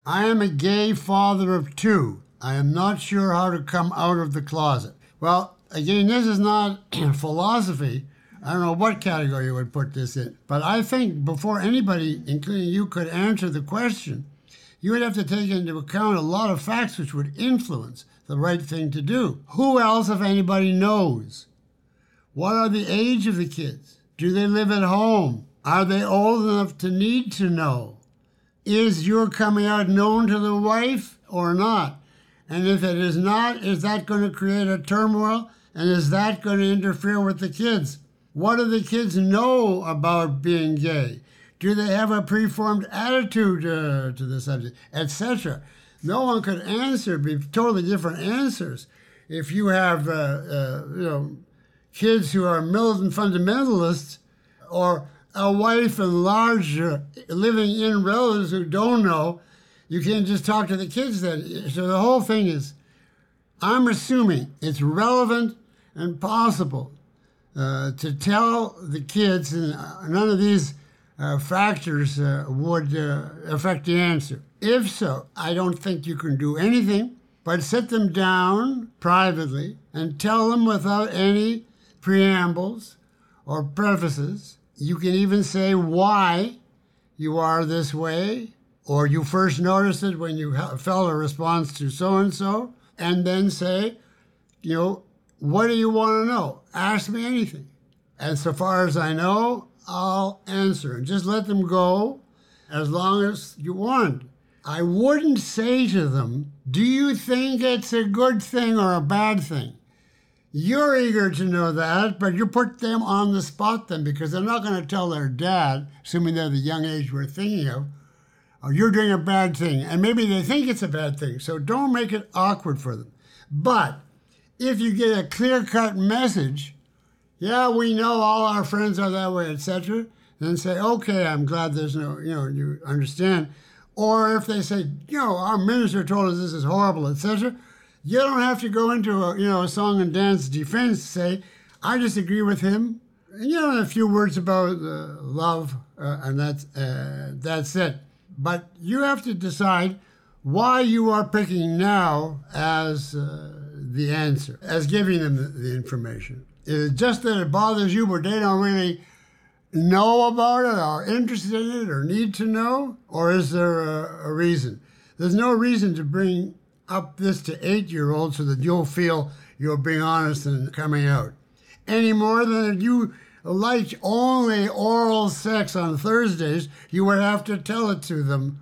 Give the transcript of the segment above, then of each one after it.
I am a gay father of two. I am not sure how to come out of the closet. Well, again, this is not philosophy. I don't know what category you would put this in. But I think before anybody, including you, could answer the question, you would have to take into account a lot of facts which would influence the right thing to do. Who else, if anybody, knows? What are the age of the kids? Do they live at home? Are they old enough to need to know? Is your coming out known to the wife or not? And if it is not, is that going to create a turmoil? And is that going to interfere with the kids? What do the kids know about being gay? Do they have a preformed attitude to the subject, etc.? No one could answer, be totally different answers. If you have, kids who are militant fundamentalists, or a wife and large living in relatives who don't know, you can't just talk to the kids then. So the whole thing is, I'm assuming it's relevant and possible to tell the kids, and none of these factors would affect the answer. If so, I don't think you can do anything but sit them down privately and tell them without any preambles or prefaces. You can even say why you are this way, or you first noticed it when you felt a response to so-and-so, and then say, what do you want to know? Ask me anything. And so far as I know, I'll answer. And just let them go as long as you want. I wouldn't say to them, do you think it's a good thing or a bad thing? You're eager to know that, but you put them on the spot then, because they're not going to tell their dad, assuming they're the young age we're thinking of, oh, you're doing a bad thing. And maybe they think it's a bad thing, so don't make it awkward for them. But if you get a clear-cut message, yeah, we know all our friends are that way, etc., then say, okay, I'm glad there's no, you understand. Or if they say, our minister told us this is horrible, etc., you don't have to go into a song and dance defense, say, I disagree with him. And, a few words about love, and that's it. But you have to decide why you are picking now as the answer, as giving them the information. Is it just that it bothers you, but they don't really know about it, or interested in it, or need to know? Or is there a reason? There's no reason to bring up this to 8-year-olds so that you'll feel you're being honest and coming out. Any more than if you liked only oral sex on Thursdays, you would have to tell it to them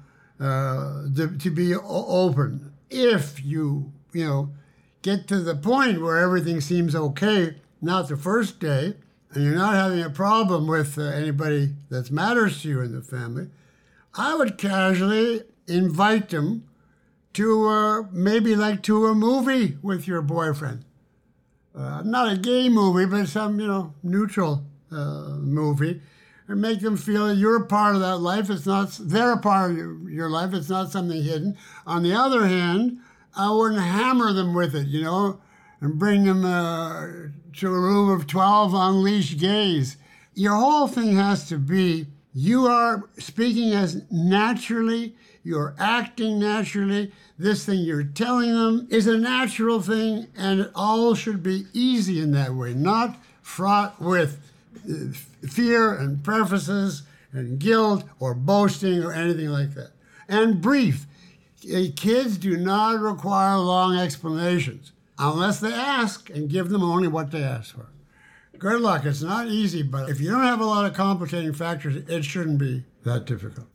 to be open. If you, get to the point where everything seems okay, not the first day, and you're not having a problem with anybody that matters to you in the family, I would casually invite them to maybe to a movie with your boyfriend. Not a gay movie, but some, neutral movie, and make them feel you're a part of that life. They're a part of your life. It's not something hidden. On the other hand, I wouldn't hammer them with it, and bring them to a room of 12 unleashed gays. Your whole thing has to be, you are speaking as naturally, you're acting naturally. This thing you're telling them is a natural thing, and it all should be easy in that way, not fraught with fear and prefaces and guilt or boasting or anything like that. And brief. Kids do not require long explanations unless they ask, and give them only what they ask for. Good luck. It's not easy, but if you don't have a lot of complicating factors, it shouldn't be that difficult.